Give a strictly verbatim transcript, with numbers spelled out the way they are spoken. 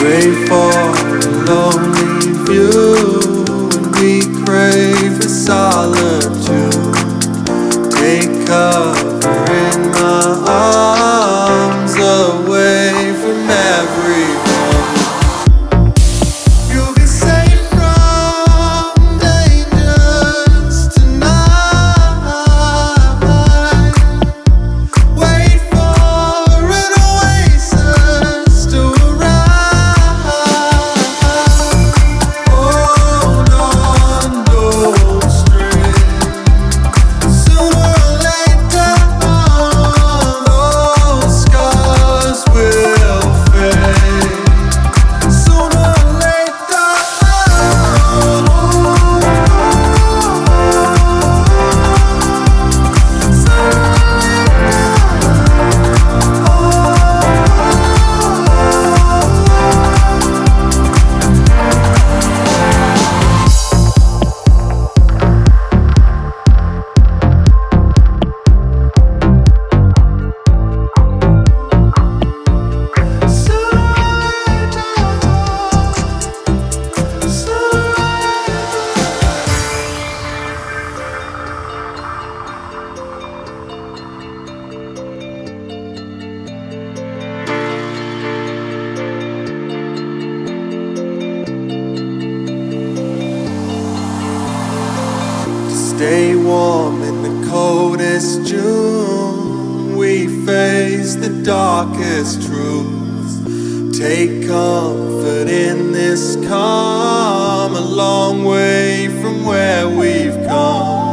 Pray for a lonely view when we crave the solitude. Take cover in my arms, away from everyone. You'll be safe from dangers tonight. Wait for an oasis to arrive. Hold on, don't stray. Sooner or later, those scars will fade. Sooner or later, stay warm in the coldest June. We face the darkest truths. Take comfort in this calm, a long way from where we've come.